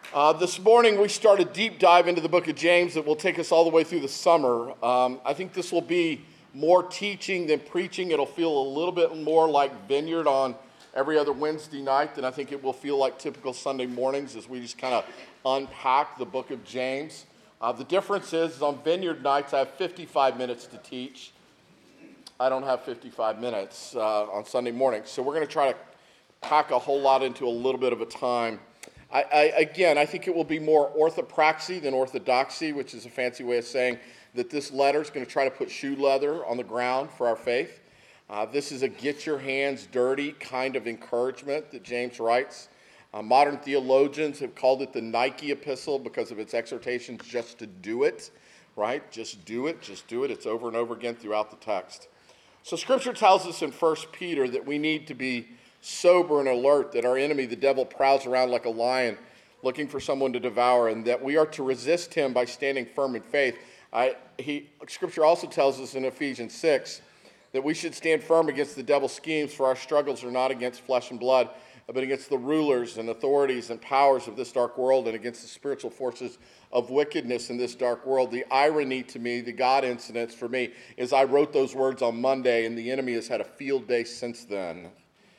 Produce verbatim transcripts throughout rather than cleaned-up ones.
Uh, this morning we start a deep dive into the book of James that will take us all the way through the summer. Um, I think this will be more teaching than preaching. It'll feel a little bit more like Vineyard on every other Wednesday night than I think it will feel like typical Sunday mornings as we just kind of unpack the book of James. Uh, the difference is, is on Vineyard nights I have fifty-five minutes to teach. I don't have fifty-five minutes uh, on Sunday mornings, so we're going to try to pack a whole lot into a little bit of a time. I, I, again, I think it will be more orthopraxy than orthodoxy, which is a fancy way of saying that this letter is going to try to put shoe leather on the ground for our faith. Uh, this is a get your hands dirty kind of encouragement that James writes. Uh, modern theologians have called it the Nike epistle because of its exhortations just to do it, right? Just do it, just do it. It's over and over again throughout the text. So Scripture tells us in First Peter that we need to be sober and alert, that our enemy, the devil, prowls around like a lion looking for someone to devour, and that we are to resist him by standing firm in faith. I, he, Scripture also tells us in Ephesians six that we should stand firm against the devil's schemes, for our struggles are not against flesh and blood, but against the rulers and authorities and powers of this dark world and against the spiritual forces of wickedness in this dark world. The irony to me, the God incidents for me, is I wrote those words on Monday, and the enemy has had a field day since then.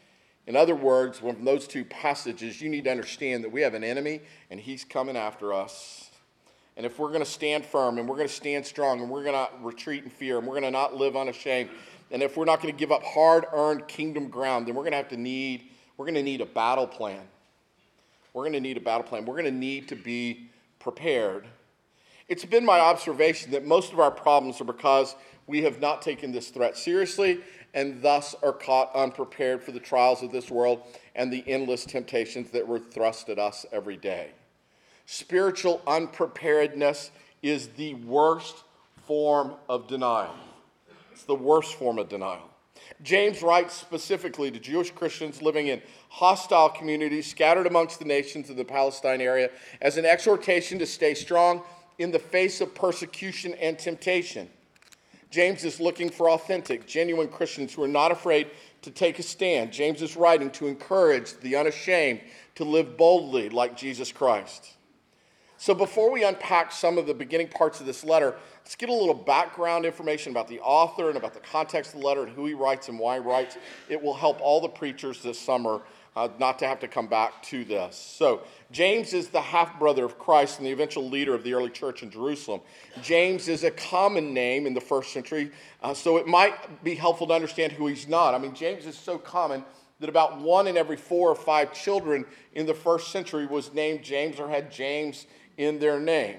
In other words, from those two passages, you need to understand that we have an enemy, and he's coming after us. And if we're going to stand firm, and we're going to stand strong, and we're going to retreat in fear, and we're going to not live unashamed, and if we're not going to give up hard-earned kingdom ground, then we're going to have to need, we're going to need a battle plan. We're going to need a battle plan. We're going to need to be prepared. It's been my observation that most of our problems are because we have not taken this threat seriously, and thus are caught unprepared for the trials of this world and the endless temptations that were thrust at us every day. Spiritual unpreparedness is the worst form of denial. It's the worst form of denial. James writes specifically to Jewish Christians living in hostile communities scattered amongst the nations of the Palestine area as an exhortation to stay strong in the face of persecution and temptation. James is looking for authentic, genuine Christians who are not afraid to take a stand. James is writing to encourage the unashamed to live boldly like Jesus Christ. So before we unpack some of the beginning parts of this letter, let's get a little background information about the author and about the context of the letter and who he writes and why he writes. It will help all the preachers this summer uh, not to have to come back to this. So James is the half-brother of Christ and the eventual leader of the early church in Jerusalem. James is a common name in the first century, uh, so it might be helpful to understand who he's not. I mean, James is so common that about one in every four or five children in the first century was named James or had James in their name.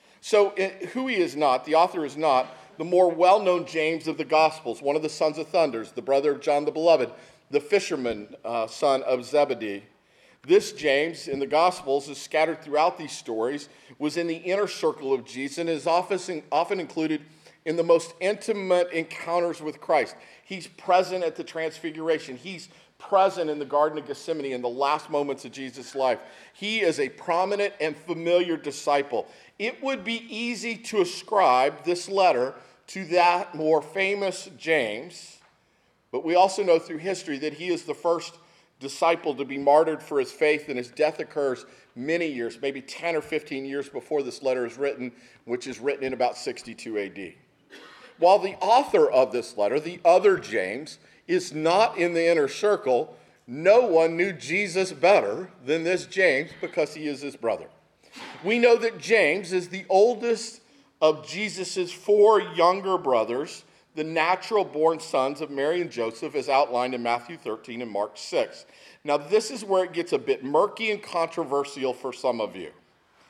So it, who he is not, the author is not, the more well-known James of the Gospels, one of the sons of thunders, the brother of John the Beloved, the fisherman uh, son of Zebedee. This James in the Gospels is scattered throughout these stories, was in the inner circle of Jesus, and is often, often included in the most intimate encounters with Christ. He's present at the Transfiguration. He's present in the Garden of Gethsemane in the last moments of Jesus' life. He is a prominent and familiar disciple. It would be easy to ascribe this letter to that more famous James, but we also know through history that he is the first disciple to be martyred for his faith, and his death occurs many years, maybe ten or fifteen years before this letter is written, which is written in about sixty-two A D. While the author of this letter, the other James, is not in the inner circle, no one knew Jesus better than this James because he is his brother. We know that James is the oldest of Jesus' four younger brothers, the natural-born sons of Mary and Joseph, as outlined in Matthew thirteen and Mark six. Now, this is where it gets a bit murky and controversial for some of you.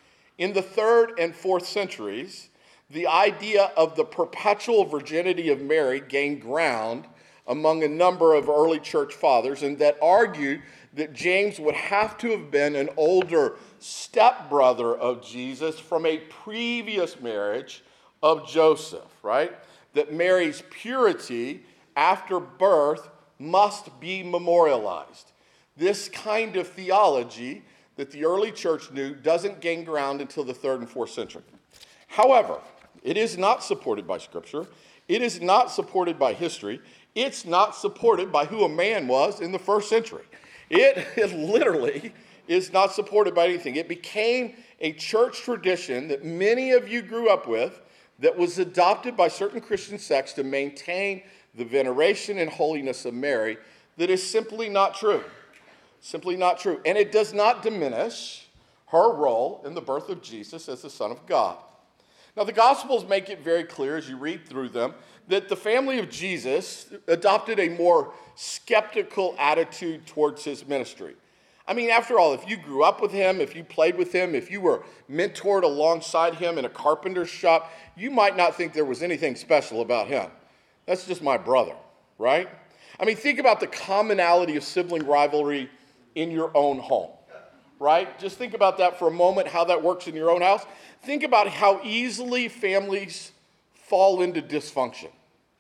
In the third and fourth centuries, the idea of the perpetual virginity of Mary gained ground among a number of early church fathers, and that argued that James would have to have been an older stepbrother of Jesus from a previous marriage of Joseph, right? That Mary's purity after birth must be memorialized. This kind of theology that the early church knew doesn't gain ground until the third and fourth century. However, it is not supported by Scripture. It is not supported by history. It's not supported by who a man was in the first century. It, it literally is not supported by anything. It became a church tradition that many of you grew up with that was adopted by certain Christian sects to maintain the veneration and holiness of Mary that is simply not true. Simply not true. And it does not diminish her role in the birth of Jesus as the Son of God. Now, the Gospels make it very clear as you read through them that the family of Jesus adopted a more skeptical attitude towards his ministry. I mean, after all, if you grew up with him, if you played with him, if you were mentored alongside him in a carpenter's shop, you might not think there was anything special about him. That's just my brother, right? I mean, think about the commonality of sibling rivalry in your own home, right? Just think about that for a moment, how that works in your own house. Think about how easily families fall into dysfunction.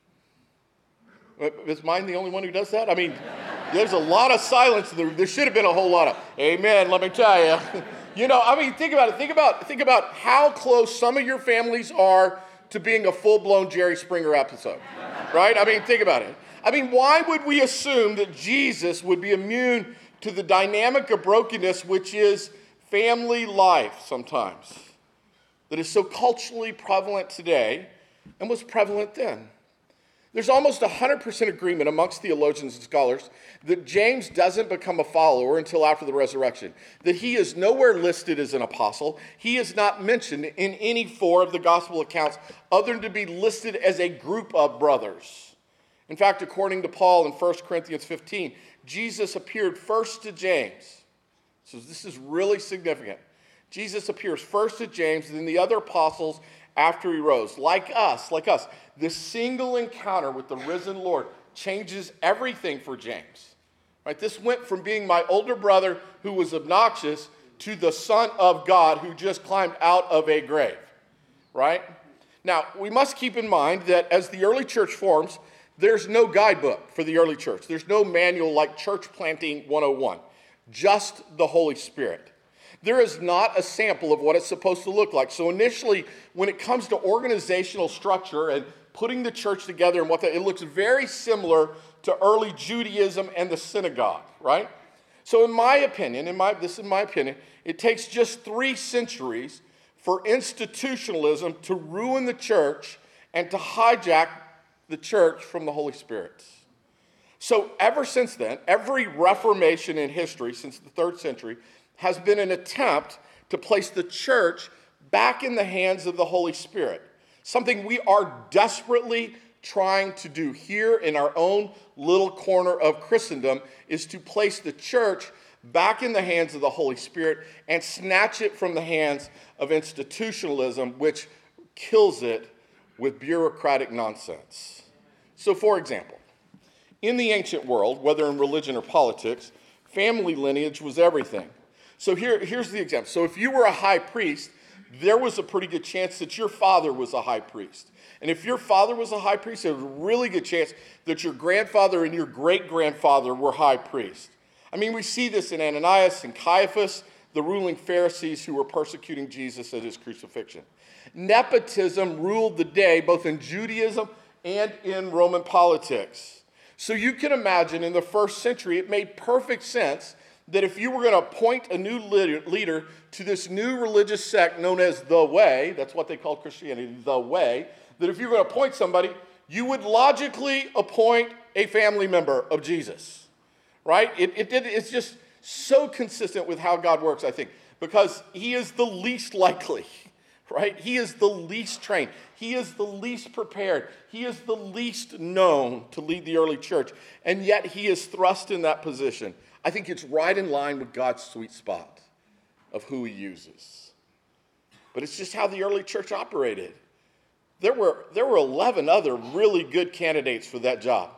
Is mine the only one who does that? I mean, there's a lot of silence. There, there should have been a whole lot of amen, let me tell you. You know, I mean, think about it. Think about, think about how close some of your families are to being a full-blown Jerry Springer episode, right? I mean, think about it. I mean, why would we assume that Jesus would be immune to the dynamic of brokenness, which is family life sometimes, that is so culturally prevalent today and was prevalent then? There's almost one hundred percent agreement amongst theologians and scholars that James doesn't become a follower until after the resurrection, that he is nowhere listed as an apostle. He is not mentioned in any four of the gospel accounts other than to be listed as a group of brothers. In fact, according to Paul in First Corinthians fifteen, Jesus appeared first to James. So this is really significant. Jesus appears first to James and then the other apostles after he rose. Like us, like us, this single encounter with the risen Lord changes everything for James. Right? This went from being my older brother who was obnoxious to the Son of God who just climbed out of a grave. Right? Now, we must keep in mind that as the early church forms, there's no guidebook for the early church. There's no manual like Church Planting one oh one, just the Holy Spirit. There is not a sample of what it's supposed to look like. So initially, when it comes to organizational structure and putting the church together and what that, it looks very similar to early Judaism and the synagogue, right? So in my opinion, in my this is my opinion, it takes just three centuries for institutionalism to ruin the church and to hijack the church from the Holy Spirit. So ever since then, every reformation in history since the third century has been an attempt to place the church back in the hands of the Holy Spirit. Something we are desperately trying to do here in our own little corner of Christendom is to place the church back in the hands of the Holy Spirit and snatch it from the hands of institutionalism, which kills it with bureaucratic nonsense. So, for example, in the ancient world, whether in religion or politics, family lineage was everything. So here, here's the example. So if you were a high priest, there was a pretty good chance that your father was a high priest. And if your father was a high priest, there was a really good chance that your grandfather and your great-grandfather were high priests. I mean, we see this in Ananias and Caiaphas, the ruling Pharisees who were persecuting Jesus at his crucifixion. Nepotism ruled the day both in Judaism and in Roman politics. So you can imagine in the first century, it made perfect sense that if you were going to appoint a new leader to this new religious sect known as the Way, that's what they called Christianity, the Way, that if you were going to appoint somebody, you would logically appoint a family member of Jesus, right? It, it did, it's just so consistent with how God works, I think, because he is the least likely, right? He is the least trained. He is the least prepared. He is the least known to lead the early church, and yet he is thrust in that position. I think it's right in line with God's sweet spot of who he uses. But it's just how the early church operated. There were, there were eleven other really good candidates for that job.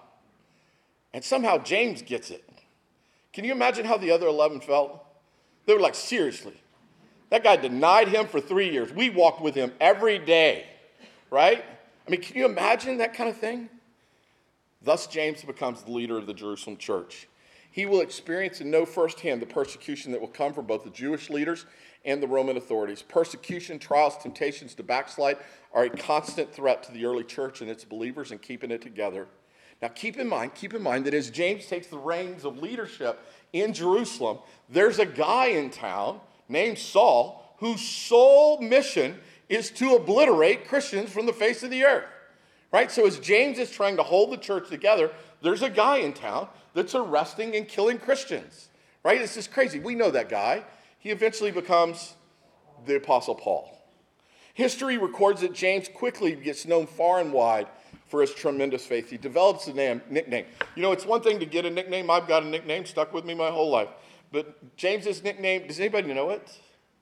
And somehow James gets it. Can you imagine how the other eleven felt? They were like, seriously, that guy denied him for three years. We walked with him every day, right? I mean, can you imagine that kind of thing? Thus, James becomes the leader of the Jerusalem church. He will experience and know firsthand the persecution that will come from both the Jewish leaders and the Roman authorities. Persecution, trials, temptations to backslide are a constant threat to the early church and its believers in keeping it together. Now keep in mind, keep in mind that as James takes the reins of leadership in Jerusalem, there's a guy in town named Saul whose sole mission is to obliterate Christians from the face of the earth. Right? So as James is trying to hold the church together, there's a guy in town that's arresting and killing Christians. Right? It's just crazy. We know that guy. He eventually becomes the Apostle Paul. History records that James quickly gets known far and wide for his tremendous faith. He develops a name, nickname. You know, it's one thing to get a nickname. I've got a nickname, stuck with me my whole life. But James's nickname, does anybody know it?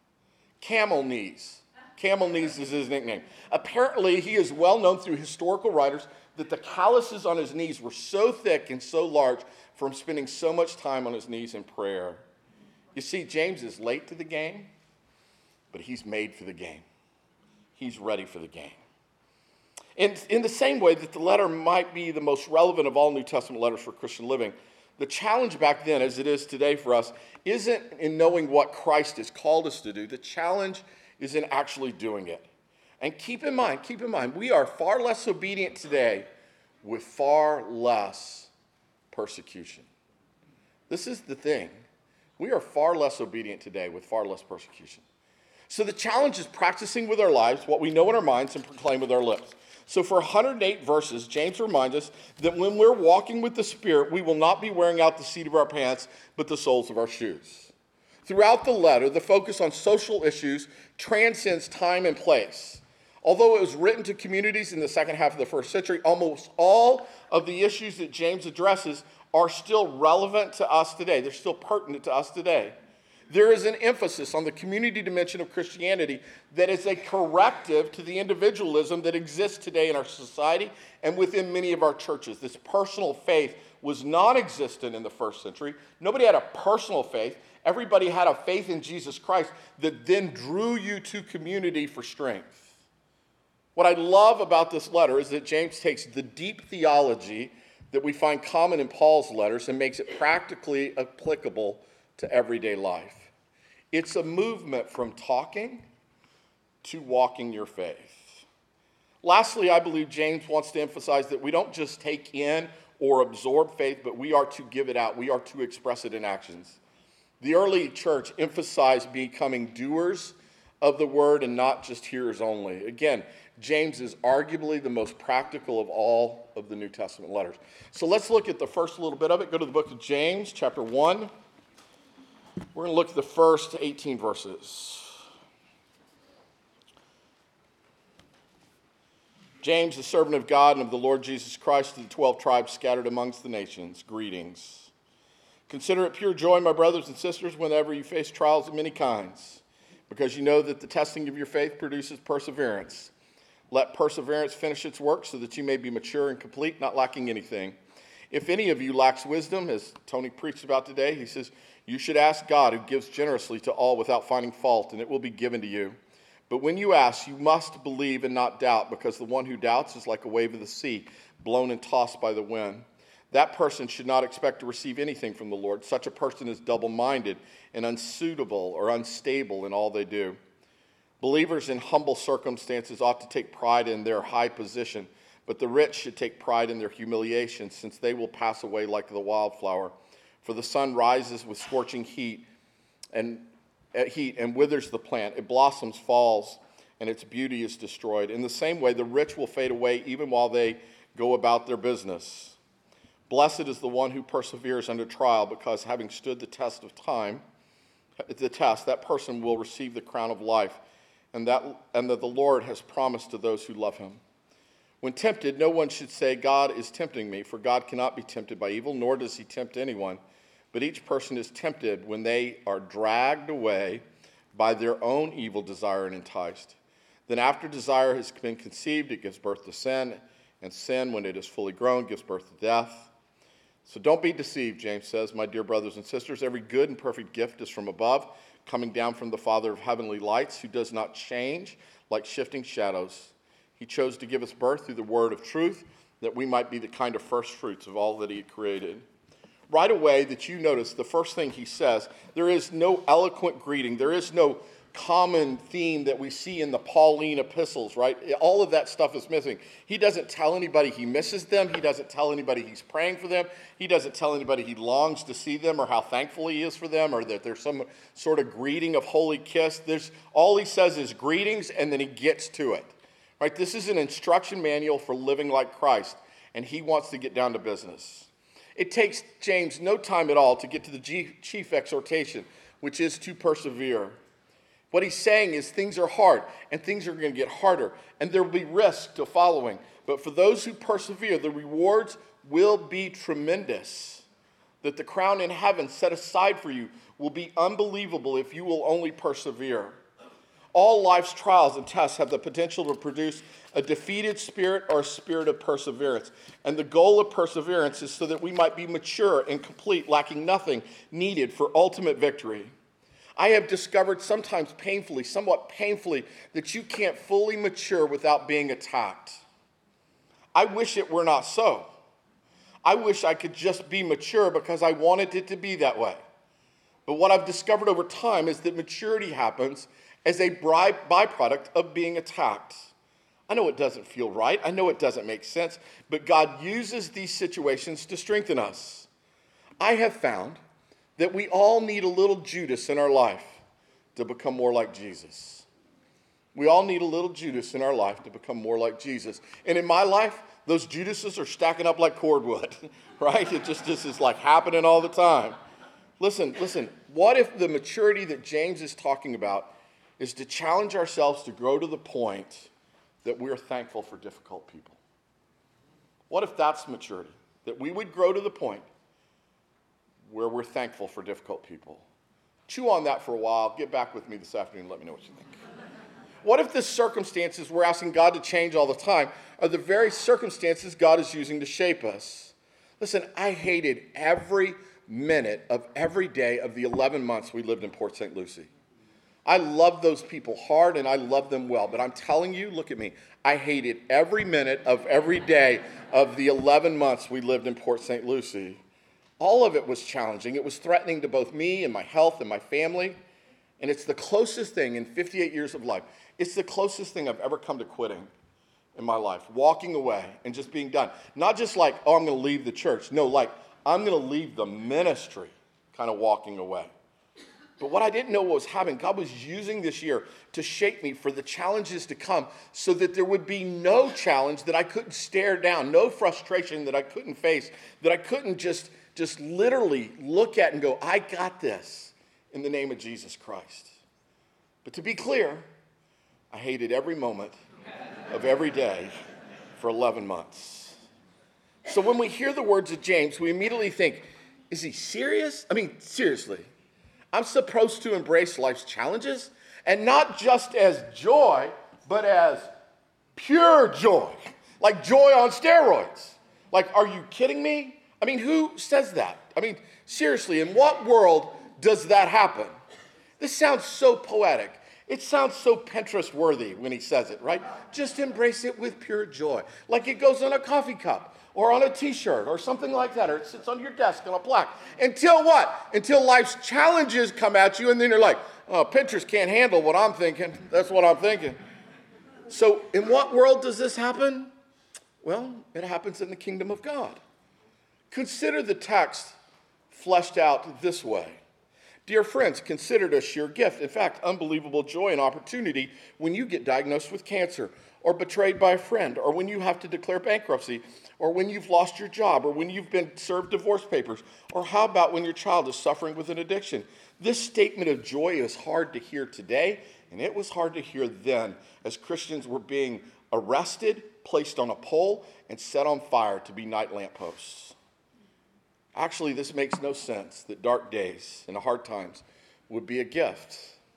Camel Knees. Camel Knees is his nickname. Apparently, he is well known through historical writers that the calluses on his knees were so thick and so large from spending so much time on his knees in prayer. You see, James is late to the game, but he's made for the game. He's ready for the game. And in the same way that the letter might be the most relevant of all New Testament letters for Christian living, the challenge back then, as it is today for us, isn't in knowing what Christ has called us to do. The challenge is in actually doing it. And keep in mind, keep in mind, we are far less obedient today with far less persecution. This is the thing. We are far less obedient today with far less persecution. So the challenge is practicing with our lives what we know in our minds and proclaim with our lips. So for one hundred eight verses, James reminds us that when we're walking with the Spirit, we will not be wearing out the seat of our pants, but the soles of our shoes. Throughout the letter, the focus on social issues transcends time and place. Although it was written to communities in the second half of the first century, almost all of the issues that James addresses are still relevant to us today. They're still pertinent to us today. There is an emphasis on the community dimension of Christianity that is a corrective to the individualism that exists today in our society and within many of our churches. This personal faith was non-existent in the first century. Nobody had a personal faith. Everybody had a faith in Jesus Christ that then drew you to community for strength. What I love about this letter is that James takes the deep theology that we find common in Paul's letters and makes it practically applicable to everyday life. It's a movement from talking to walking your faith. Lastly, I believe James wants to emphasize that we don't just take in or absorb faith, but we are to give it out. We are to express it in actions. The early church emphasized becoming doers of the word and not just hearers only. Again, James is arguably the most practical of all of the New Testament letters. So let's look at the first little bit of it. Go to the book of James, chapter one. We're going to look at the first eighteen verses. James, the servant of God and of the Lord Jesus Christ, to the twelve tribes scattered amongst the nations, greetings. Consider it pure joy, my brothers and sisters, whenever you face trials of many kinds, because you know that the testing of your faith produces perseverance. Let perseverance finish its work so that you may be mature and complete, not lacking anything. If any of you lacks wisdom, as Tony preached about today, he says, you should ask God, who gives generously to all without finding fault, and it will be given to you. But when you ask, you must believe and not doubt, because the one who doubts is like a wave of the sea, blown and tossed by the wind. That person should not expect to receive anything from the Lord. Such a person is double-minded and unsuitable or unstable in all they do. Believers in humble circumstances ought to take pride in their high position, but the rich should take pride in their humiliation, since they will pass away like the wildflower. For the sun rises with scorching heat and at heat and withers the plant. It blossoms, falls, and its beauty is destroyed. In the same way, the rich will fade away even while they go about their business. Blessed is the one who perseveres under trial, because having stood the test of time, the test, that person will receive the crown of life, and that and that the Lord has promised to those who love him. When tempted, no one should say, God is tempting me, for God cannot be tempted by evil, nor does he tempt anyone. But each person is tempted when they are dragged away by their own evil desire and enticed. Then after desire has been conceived, it gives birth to sin, and sin, when it is fully grown, gives birth to death. So don't be deceived, James says, my dear brothers and sisters. Every good and perfect gift is from above, coming down from the Father of heavenly lights, who does not change like shifting shadows. He chose to give us birth through the word of truth, that we might be the kind of first fruits of all that he had created. right away that you notice the first thing he says, there is no eloquent greeting. There is no common theme that we see in the Pauline epistles, right? All of that stuff is missing. He doesn't tell anybody he misses them. He doesn't tell anybody he's praying for them. He doesn't tell anybody he longs to see them or how thankful he is for them or that there's some sort of greeting of holy kiss. There's, all he says is greetings, and then he gets to it, right? This is an instruction manual for living like Christ, and he wants to get down to business. It takes James no time at all to get to the chief exhortation, which is to persevere. What he's saying is things are hard, and things are going to get harder, and there will be risk to following. But for those who persevere, the rewards will be tremendous. That the crown in heaven set aside for you will be unbelievable if you will only persevere. All life's trials and tests have the potential to produce a defeated spirit or a spirit of perseverance. And the goal of perseverance is so that we might be mature and complete, lacking nothing needed for ultimate victory. I have discovered sometimes painfully, somewhat painfully, that you can't fully mature without being attacked. I wish it were not so. I wish I could just be mature because I wanted it to be that way. But what I've discovered over time is that maturity happens as a byproduct of being attacked. I know it doesn't feel right. I know it doesn't make sense, but God uses these situations to strengthen us. I have found that we all need a little Judas in our life to become more like Jesus. We all need a little Judas in our life to become more like Jesus. And in my life, those Judases are stacking up like cordwood, right? It just, just is like happening all the time. Listen, listen, what if the maturity that James is talking about is to challenge ourselves to grow to the point that we're thankful for difficult people? What if that's maturity? That we would grow to the point where we're thankful for difficult people. Chew on that for a while. Get back with me this afternoon and let me know what you think. What if the circumstances we're asking God to change all the time are the very circumstances God is using to shape us? Listen, I hated every minute of every day of the eleven months we lived in Port Saint Lucie. I loved those people hard and I loved them well, but I'm telling you, look at me, I hated every minute of every day of the eleven months we lived in Port Saint Lucie. All of it was challenging. It was threatening to both me and my health and my family. And it's the closest thing in fifty-eight years of life. It's the closest thing I've ever come to quitting in my life. Walking away and just being done. Not just like, oh, I'm going to leave the church. No, like, I'm going to leave the ministry, kind of walking away. But what I didn't know what was happening, God was using this year to shape me for the challenges to come so that there would be no challenge that I couldn't stare down, no frustration that I couldn't face, that I couldn't just Just literally look at and go, I got this in the name of Jesus Christ. But to be clear, I hated every moment of every day for eleven months. So when we hear the words of James, we immediately think, is he serious? I mean, seriously, I'm supposed to embrace life's challenges and not just as joy, but as pure joy, like joy on steroids. Like, are you kidding me? I mean, who says that? I mean, seriously, in what world does that happen? This sounds so poetic. It sounds so Pinterest-worthy when he says it, right? Just embrace it with pure joy. Like it goes on a coffee cup or on a t-shirt or something like that, or it sits on your desk on a plaque. Until what? Until life's challenges come at you, and then you're like, oh, Pinterest can't handle what I'm thinking. That's what I'm thinking. So in what world does this happen? Well, it happens in the kingdom of God. Consider the text fleshed out this way. Dear friends, consider it a sheer gift. In fact, unbelievable joy and opportunity when you get diagnosed with cancer or betrayed by a friend or when you have to declare bankruptcy or when you've lost your job or when you've been served divorce papers or how about when your child is suffering with an addiction. This statement of joy is hard to hear today, and it was hard to hear then as Christians were being arrested, placed on a pole, and set on fire to be night lampposts. Actually, this makes no sense that dark days and hard times would be a gift.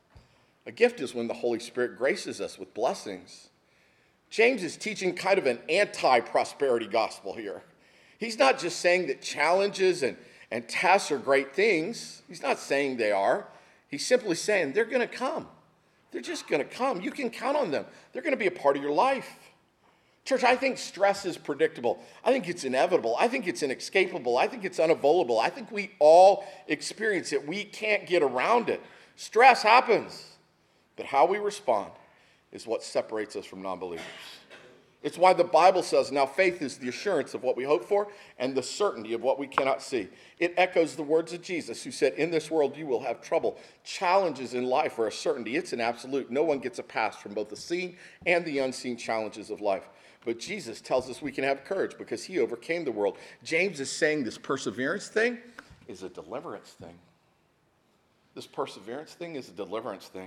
A gift is when the Holy Spirit graces us with blessings. James is teaching kind of an anti-prosperity gospel here. He's not just saying that challenges and, and tests are great things. He's not saying they are. He's simply saying they're going to come. They're just going to come. You can count on them. They're going to be a part of your life. Church, I think stress is predictable. I think it's inevitable. I think it's inescapable. I think it's unavoidable. I think we all experience it. We can't get around it. Stress happens, but how we respond is what separates us from non-believers. It's why the Bible says, now faith is the assurance of what we hope for and the certainty of what we cannot see. It echoes the words of Jesus, who said, in this world you will have trouble. Challenges in life are a certainty. It's an absolute. No one gets a pass from both the seen and the unseen challenges of life. But Jesus tells us we can have courage because he overcame the world. James is saying this perseverance thing is a deliverance thing. This perseverance thing is a deliverance thing.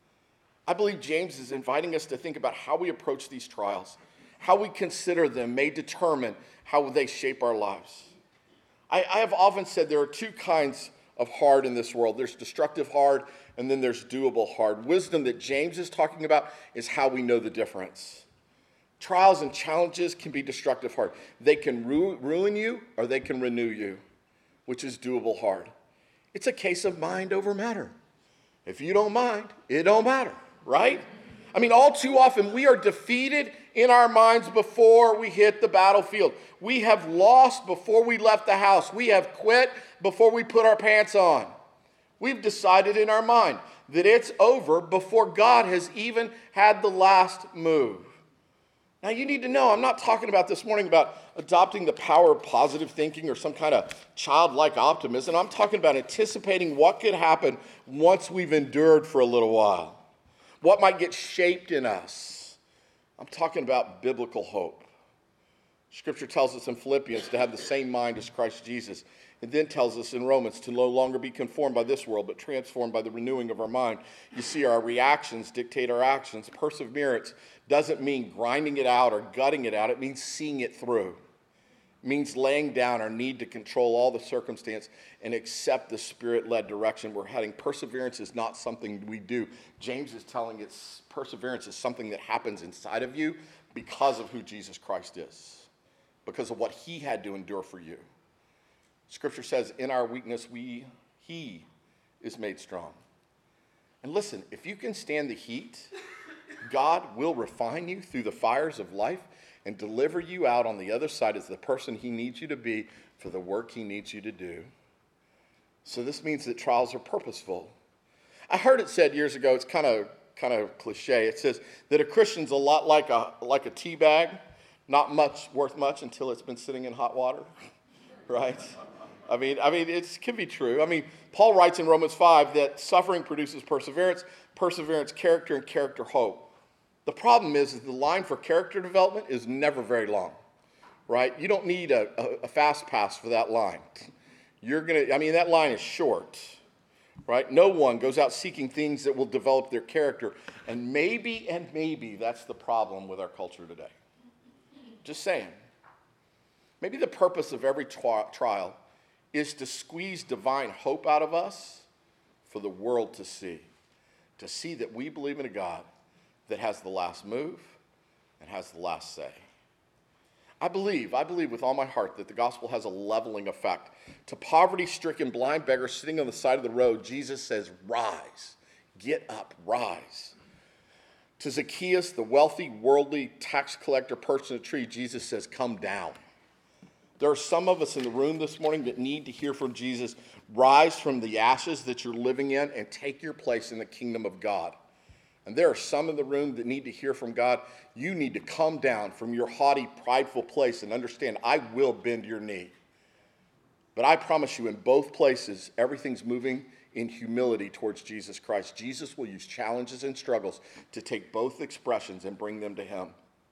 I believe James is inviting us to think about how we approach these trials. How we consider them may determine how they shape our lives. I, I have often said there are two kinds of hard in this world. There's destructive hard, and then there's doable hard. Wisdom that James is talking about is how we know the difference. Trials and challenges can be destructive hard. They can ru- ruin you, or they can renew you, which is doable hard. It's a case of mind over matter. If you don't mind, it don't matter, right? I mean, all too often we are defeated in our minds before we hit the battlefield. We have lost before we left the house. We have quit before we put our pants on. We've decided in our mind that it's over before God has even had the last move. Now, you need to know, I'm not talking about this morning about adopting the power of positive thinking or some kind of childlike optimism. I'm talking about anticipating what could happen once we've endured for a little while. What might get shaped in us. I'm talking about biblical hope. Scripture tells us in Philippians to have the same mind as Christ Jesus. It then tells us in Romans to no longer be conformed by this world, but transformed by the renewing of our mind. You see, our reactions dictate our actions. Perseverance doesn't mean grinding it out or gutting it out. It means seeing it through. It means laying down our need to control all the circumstance and accept the Spirit-led direction we're heading. Perseverance is not something we do. James is telling us perseverance is something that happens inside of you because of who Jesus Christ is, because of what he had to endure for you. Scripture says, in our weakness, we, he is made strong. And listen, if you can stand the heat, God will refine you through the fires of life and deliver you out on the other side as the person he needs you to be for the work he needs you to do. So this means that trials are purposeful. I heard it said years ago, it's kind of kind of cliche. It says that a Christian's a lot like a like a tea bag, not much worth much until it's been sitting in hot water, right? I mean, I mean, it can be true. I mean, Paul writes in Romans five that suffering produces perseverance, perseverance, character, and character, hope. The problem is, is the line for character development is never very long, right? You don't need a, a, a fast pass for that line. You're going to, I mean, that line is short, right? No one goes out seeking things that will develop their character. And maybe, and maybe that's the problem with our culture today. Just saying. Maybe the purpose of every tri- trial is to squeeze divine hope out of us for the world to see. To see that we believe in a God that has the last move and has the last say. I believe, I believe with all my heart that the gospel has a leveling effect. To poverty-stricken blind beggars sitting on the side of the road, Jesus says, rise, get up, rise. To Zacchaeus, the wealthy, worldly tax collector perched in a tree, Jesus says, come down. There are some of us in the room this morning that need to hear from Jesus. Rise from the ashes that you're living in and take your place in the kingdom of God. And there are some in the room that need to hear from God. You need to come down from your haughty, prideful place and understand, I will bend your knee. But I promise you, in both places, everything's moving in humility towards Jesus Christ. Jesus will use challenges and struggles to take both expressions and bring them to him.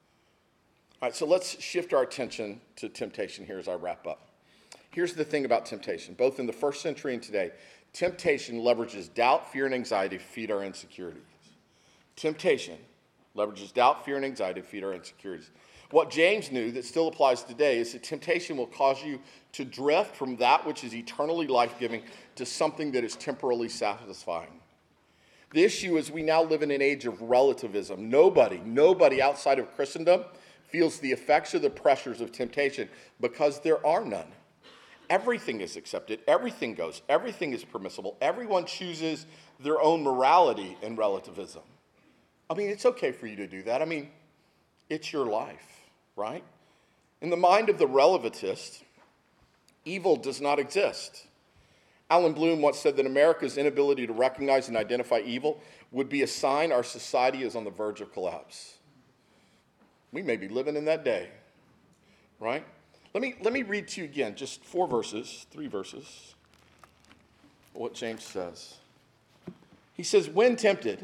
All right, so let's shift our attention to temptation here as I wrap up. Here's the thing about temptation. Both in the first century and today, temptation leverages doubt, fear, and anxiety to feed our insecurities. Temptation leverages doubt, fear, and anxiety to feed our insecurities. What James knew that still applies today is that temptation will cause you to drift from that which is eternally life-giving to something that is temporally satisfying. The issue is we now live in an age of relativism. Nobody, nobody outside of Christendom feels the effects or the pressures of temptation because there are none. Everything is accepted. Everything goes. Everything is permissible. Everyone chooses their own morality in relativism. I mean, it's okay for you to do that. I mean, it's your life. right? In the mind of the relativist, evil does not exist. Alan Bloom once said that America's inability to recognize and identify evil would be a sign our society is on the verge of collapse. We may be living in that day, right? Let me, let me read to you again, just four verses, three verses, what James says. He says, when tempted,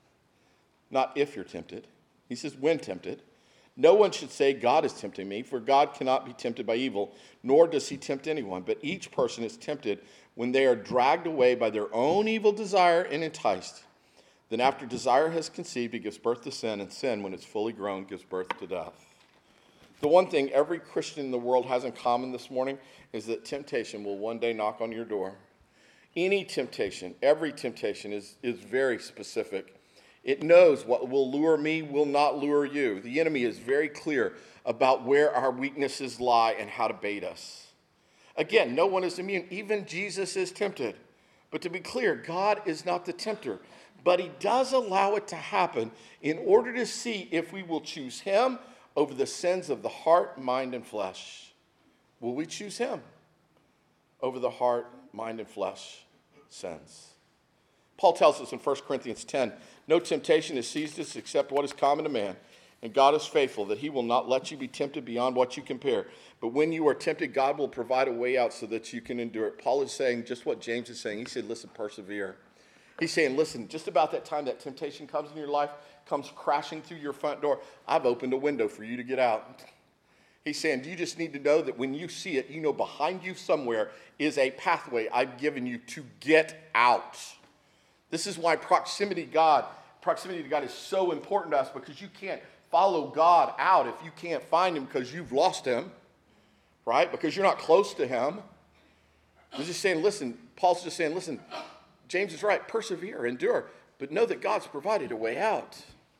not if you're tempted, he says, when tempted, no one should say, God is tempting me, for God cannot be tempted by evil, nor does he tempt anyone. But each person is tempted when they are dragged away by their own evil desire and enticed. Then after desire has conceived, it gives birth to sin, and sin, when it's fully grown, gives birth to death. The one thing every Christian in the world has in common this morning is that temptation will one day knock on your door. Any temptation, every temptation is, is very specific. It knows what will lure me will not lure you. The enemy is very clear about where our weaknesses lie and how to bait us. Again, no one is immune. Even Jesus is tempted. But to be clear, God is not the tempter. But he does allow it to happen in order to see if we will choose him over the sins of the heart, mind, and flesh. Will we choose him over the heart, mind, and flesh sins? Paul tells us in First Corinthians ten, no temptation has seized us except what is common to man. And God is faithful, that he will not let you be tempted beyond what you can bear. But when you are tempted, God will provide a way out so that you can endure it. Paul is saying just what James is saying. He said, listen, persevere. He's saying, listen, just about that time that temptation comes in your life, comes crashing through your front door, I've opened a window for you to get out. He's saying, you just need to know that when you see it, you know behind you somewhere is a pathway I've given you to get out. This is why proximity God, proximity to God is so important to us, because you can't follow God out if you can't find him because you've lost him, right? Because you're not close to him. He's just saying, listen, Paul's just saying, listen, James is right, persevere, endure, but know that God's provided a way out.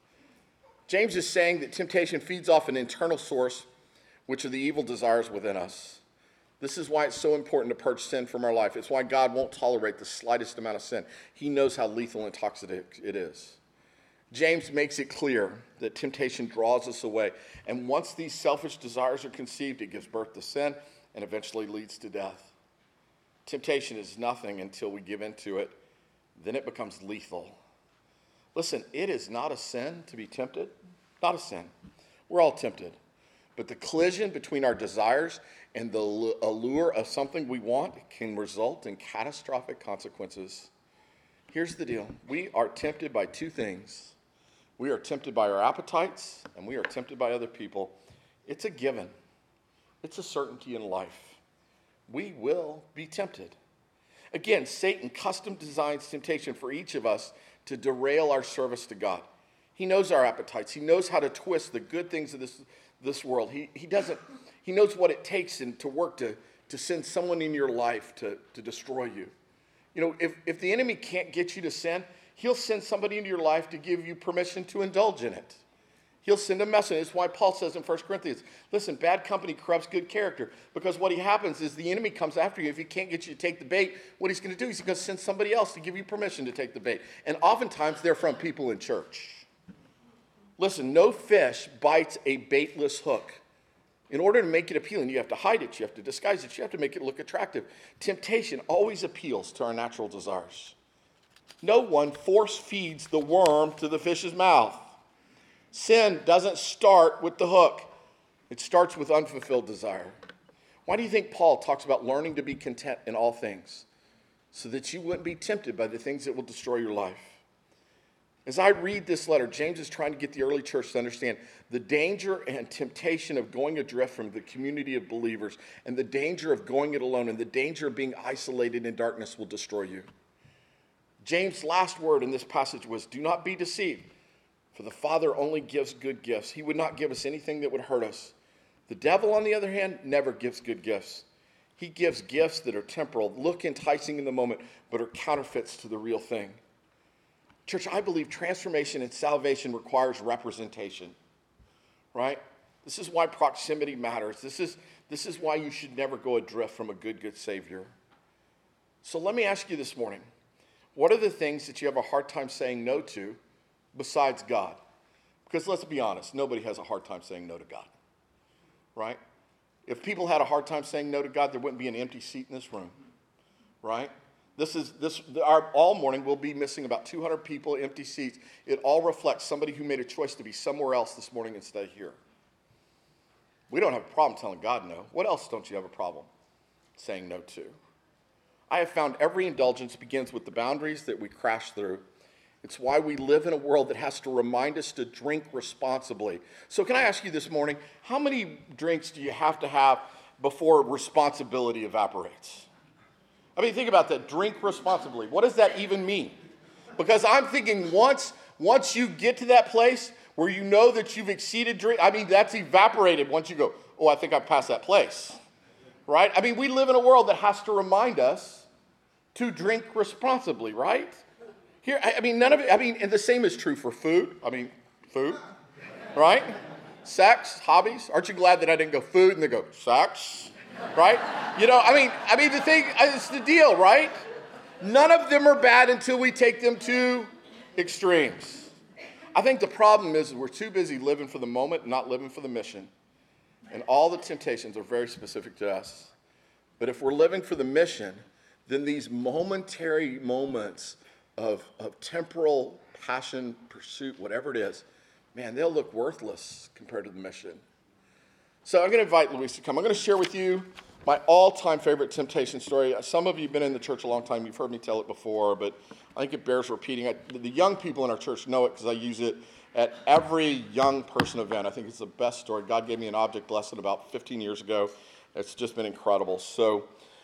James is saying that temptation feeds off an internal source, which are the evil desires within us. This is why it's so important to purge sin from our life. It's why God won't tolerate the slightest amount of sin. He knows how lethal and toxic it is. James makes it clear that temptation draws us away. And once these selfish desires are conceived, it gives birth to sin and eventually leads to death. Temptation is nothing until we give in to it. Then it becomes lethal. Listen, it is not a sin to be tempted. Not a sin. We're all tempted. But the collision between our desires and the allure of something we want can result in catastrophic consequences. Here's the deal. We are tempted by two things. We are tempted by our appetites, and we are tempted by other people. It's a given. It's a certainty in life. We will be tempted. Again, Satan custom designs temptation for each of us to derail our service to God. He knows our appetites. He knows how to twist the good things of this, this world. He, he doesn't, he knows what it takes in, to work to, to send someone in your life to, to destroy you. You know, if, if the enemy can't get you to sin, he'll send somebody into your life to give you permission to indulge in it. He'll send a messenger. That's why Paul says in First Corinthians, listen, bad company corrupts good character. Because what he happens is the enemy comes after you. If he can't get you to take the bait, what he's going to do is he's going to send somebody else to give you permission to take the bait. And oftentimes they're from people in church. Listen, no fish bites a baitless hook. In order to make it appealing, you have to hide it. You have to disguise it. You have to make it look attractive. Temptation always appeals to our natural desires. No one force feeds the worm to the fish's mouth. Sin doesn't start with the hook. It starts with unfulfilled desire. Why do you think Paul talks about learning to be content in all things? So that you wouldn't be tempted by the things that will destroy your life. As I read this letter, James is trying to get the early church to understand the danger and temptation of going adrift from the community of believers, and the danger of going it alone, and the danger of being isolated in darkness will destroy you. James' last word in this passage was, do not be deceived, for the Father only gives good gifts. He would not give us anything that would hurt us. The devil, on the other hand, never gives good gifts. He gives gifts that are temporal, look enticing in the moment, but are counterfeits to the real thing. Church, I believe transformation and salvation requires representation, right? This is why proximity matters. This is, this is why you should never go adrift from a good, good Savior. So let me ask you this morning, what are the things that you have a hard time saying no to besides God? Because let's be honest, nobody has a hard time saying no to God. right? If people had a hard time saying no to God, there wouldn't be an empty seat in this room, right? This is this our all morning we'll be missing about two hundred people, empty seats. It all reflects somebody who made a choice to be somewhere else this morning instead of here. We don't have a problem telling God no. What else don't you have a problem saying no to? I have found every indulgence begins with the boundaries that we crash through. It's why we live in a world that has to remind us to drink responsibly. So can I ask you this morning, how many drinks do you have to have before responsibility evaporates? I mean, think about that. Drink responsibly. What does that even mean? Because I'm thinking once, once you get to that place where you know that you've exceeded drink, I mean, that's evaporated once you go, oh, I think I've passed that place, right? I mean, we live in a world that has to remind us to drink responsibly, right? Here, I, I mean, none of it, I mean, and the same is true for food. I mean, food, right? Sex, hobbies. Aren't you glad that I didn't go food and they go, sex? Right? You know, I mean, I mean, the thing, it's the deal, right? None of them are bad until we take them to extremes. I think the problem is we're too busy living for the moment, not living for the mission. And all the temptations are very specific to us. But if we're living for the mission, then these momentary moments of, of temporal passion, pursuit, whatever it is, man, they'll look worthless compared to the mission. So I'm going to invite Luis to come. I'm going to share with you my all-time favorite temptation story. Some of you have been in the church a long time. You've heard me tell it before, but I think it bears repeating. I, the young people in our church know it because I use it at every young person event. I think it's the best story. God gave me an object lesson about fifteen years ago. It's just been incredible. So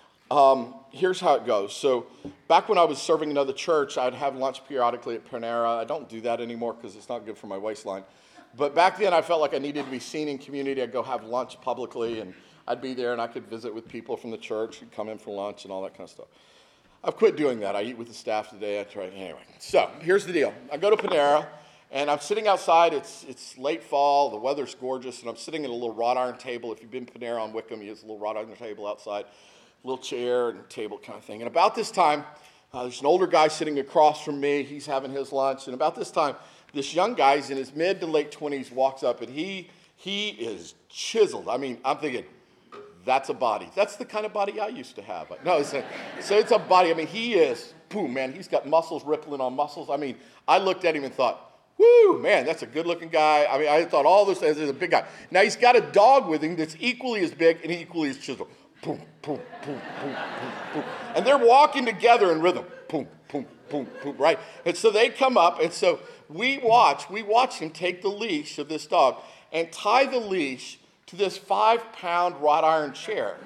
um, here's how it goes. So back when I was serving another church, I'd have lunch periodically at Panera. I don't do that anymore because it's not good for my waistline. But back then, I felt like I needed to be seen in community. I'd go have lunch publicly, and I'd be there, and I could visit with people from the church who'd come in for lunch and all that kind of stuff. I've quit doing that. I eat with the staff today. I try anyway. So here's the deal. I go to Panera, and I'm sitting outside. It's it's late fall. The weather's gorgeous, and I'm sitting at a little wrought iron table. If you've been Panera on Wickham, you use a little wrought iron table outside, little chair and table kind of thing. And about this time, uh, there's an older guy sitting across from me. He's having his lunch, and about this time, this young guy, he's in his mid to late twenties, walks up, and he he is chiseled. I mean, I'm thinking, that's a body. That's the kind of body I used to have. No, it's a, so it's a body. I mean, he is, boom, man, he's got muscles rippling on muscles. I mean, I looked at him and thought, whoo, man, that's a good-looking guy. I mean, I thought all this, as a big guy. Now, he's got a dog with him that's equally as big and equally as chiseled. Boom, boom, boom, boom, boom, boom. And they're walking together in rhythm. Boom, boom, boom, boom, right? And so they come up, and so we watch, we watch him take the leash of this dog and tie the leash to this five-pound wrought iron chair,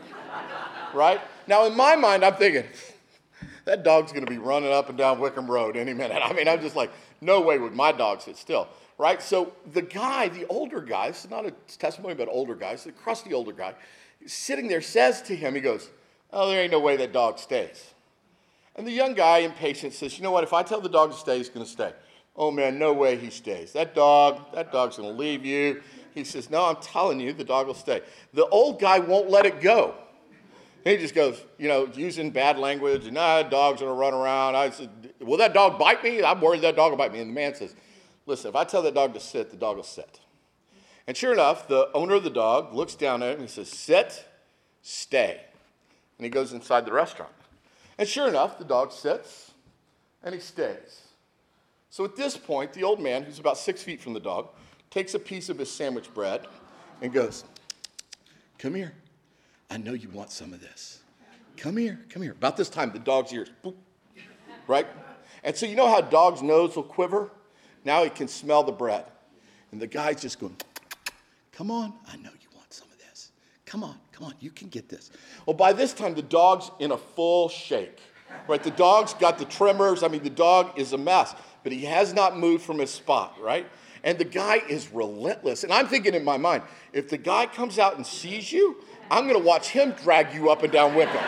right? Now, in my mind, I'm thinking, that dog's going to be running up and down Wickham Road any minute. I mean, I'm just like, no way would my dog sit still, right? So the guy, the older guy, this is not a testimony about older guys, the crusty older guy, sitting there says to him, he goes, oh, there ain't no way that dog stays. And the young guy, impatient, says, you know what, if I tell the dog to stay, he's going to stay. Oh, man, no way he stays. That dog, that dog's going to leave you. He says, no, I'm telling you, the dog will stay. The old guy won't let it go. He just goes, you know, using bad language, and nah, dog's going to run around. I said, will that dog bite me? I'm worried that dog will bite me. And the man says, listen, if I tell that dog to sit, the dog will sit. And sure enough, the owner of the dog looks down at him and he says, sit, stay. And he goes inside the restaurant. And sure enough, the dog sits and he stays. So at this point, the old man, who's about six feet from the dog, takes a piece of his sandwich bread and goes, come here. I know you want some of this. Come here, come here. About this time, the dog's ears, boop, right? And so you know how dog's nose will quiver? Now he can smell the bread. And the guy's just going, come on, I know you want some of this. Come on, come on, you can get this. Well, by this time, the dog's in a full shake, right? The dog's got the tremors. I mean, the dog is a mess, but he has not moved from his spot, right? And the guy is relentless. And I'm thinking in my mind, if the guy comes out and sees you, I'm going to watch him drag you up and down Wickham,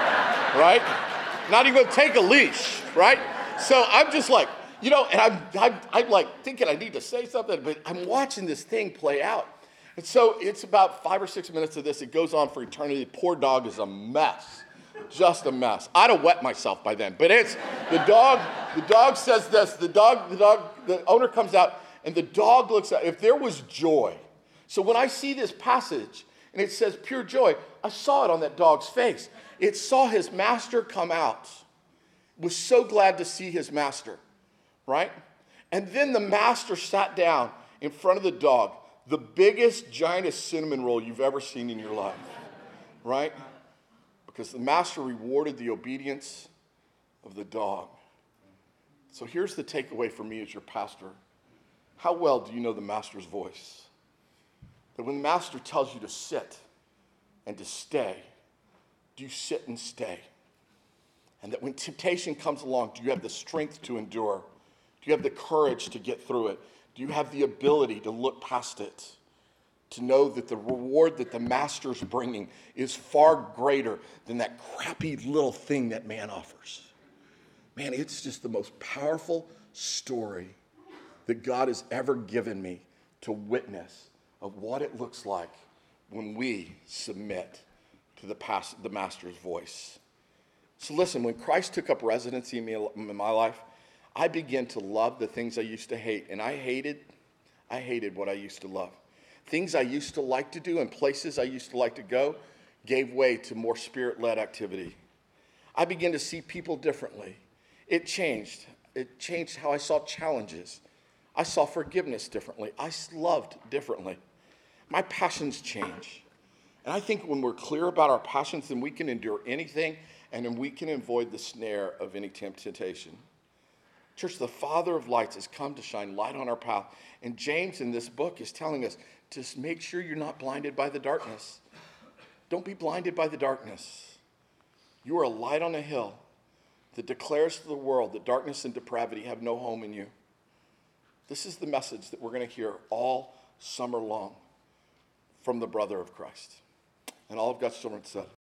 right? Not even going to take a leash, right? So I'm just like, you know, and I'm, I'm, I'm like thinking I need to say something, but I'm watching this thing play out. And so it's about five or six minutes of this. It goes on for eternity. The poor dog is a mess, just a mess. I'd have wet myself by then, but it's, the dog, the dog says this, the dog, the dog, the owner comes out, and the dog looks at, if there was joy. So when I see this passage, And it says pure joy. I saw it on that dog's face. It saw his master come out. Was so glad to see his master, right? And then the master sat down in front of the dog, the biggest, giantest cinnamon roll you've ever seen in your life, right? Because the master rewarded the obedience of the dog. So here's the takeaway for me as your pastor. How well do you know the master's voice? That when the master tells you to sit and to stay, do you sit and stay? And that when temptation comes along, do you have the strength to endure? Do you have the courage to get through it? Do you have the ability to look past it? To know that the reward that the master's bringing is far greater than that crappy little thing that man offers. Man, it's just the most powerful story that God has ever given me to witness of what it looks like when we submit to the, past, the master's voice. So listen, when Christ took up residency in, me, in my life, I began to love the things I used to hate. And I hated, I hated what I used to love. Things I used to like to do and places I used to like to go gave way to more spirit-led activity. I began to see people differently. It changed. It changed how I saw challenges. I saw forgiveness differently. I loved differently. My passions change. And I think when we're clear about our passions, then we can endure anything, and then we can avoid the snare of any temptation. Church, the Father of lights has come to shine light on our path. And James in this book is telling us to make sure you're not blinded by the darkness. Don't be blinded by the darkness. You are a light on a hill that declares to the world that darkness and depravity have no home in you. This is the message that we're going to hear all summer long from the brother of Christ. And all of God's children said,